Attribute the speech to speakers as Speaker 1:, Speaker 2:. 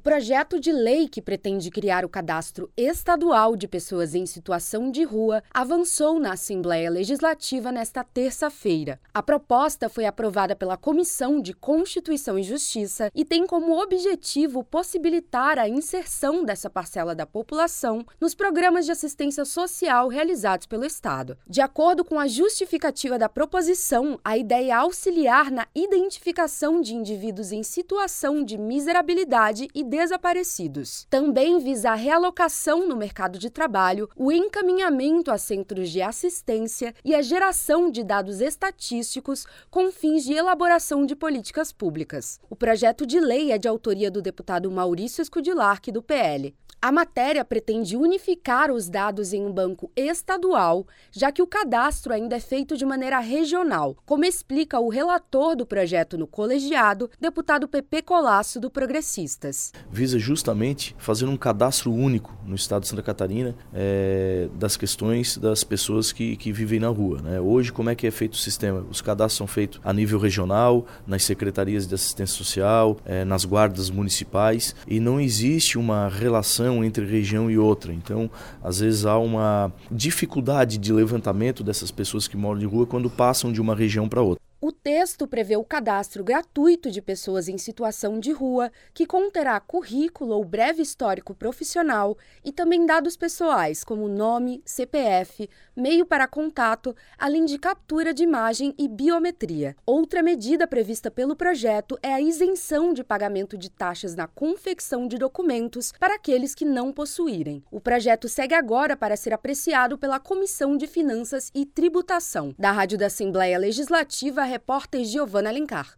Speaker 1: O projeto de lei que pretende criar o Cadastro Estadual de Pessoas em Situação de Rua avançou na Assembleia Legislativa nesta terça-feira. A proposta foi aprovada pela Comissão de Constituição e Justiça e tem como objetivo possibilitar a inserção dessa parcela da população nos programas de assistência social realizados pelo Estado. De acordo com a justificativa da proposição, a ideia é auxiliar na identificação de indivíduos em situação de miserabilidade e desaparecidos. Também visa a realocação no mercado de trabalho, o encaminhamento a centros de assistência e a geração de dados estatísticos com fins de elaboração de políticas públicas. O projeto de lei é de autoria do deputado Maurício Scudillarchi, do PL. A matéria pretende unificar os dados em um banco estadual, já que o cadastro ainda é feito de maneira regional, como explica o relator do projeto no colegiado, deputado Pepe Colasso, do Progressistas.
Speaker 2: Visa justamente fazer um cadastro único no estado de Santa Catarina das questões das pessoas que vivem na rua, né? Hoje, como é que é feito o sistema? Os cadastros são feitos a nível regional, nas secretarias de assistência social, nas guardas municipais, e não existe uma relação entre região e outra. Então, às vezes há uma dificuldade de levantamento dessas pessoas que moram de rua quando passam de uma região para outra.
Speaker 1: O texto prevê o cadastro gratuito de pessoas em situação de rua, que conterá currículo ou breve histórico profissional e também dados pessoais, como nome, CPF, meio para contato, além de captura de imagem e biometria. Outra medida prevista pelo projeto é a isenção de pagamento de taxas na confecção de documentos para aqueles que não possuírem. O projeto segue agora para ser apreciado pela Comissão de Finanças e Tributação. Da Rádio da Assembleia Legislativa, a repórter Giovana Alencar.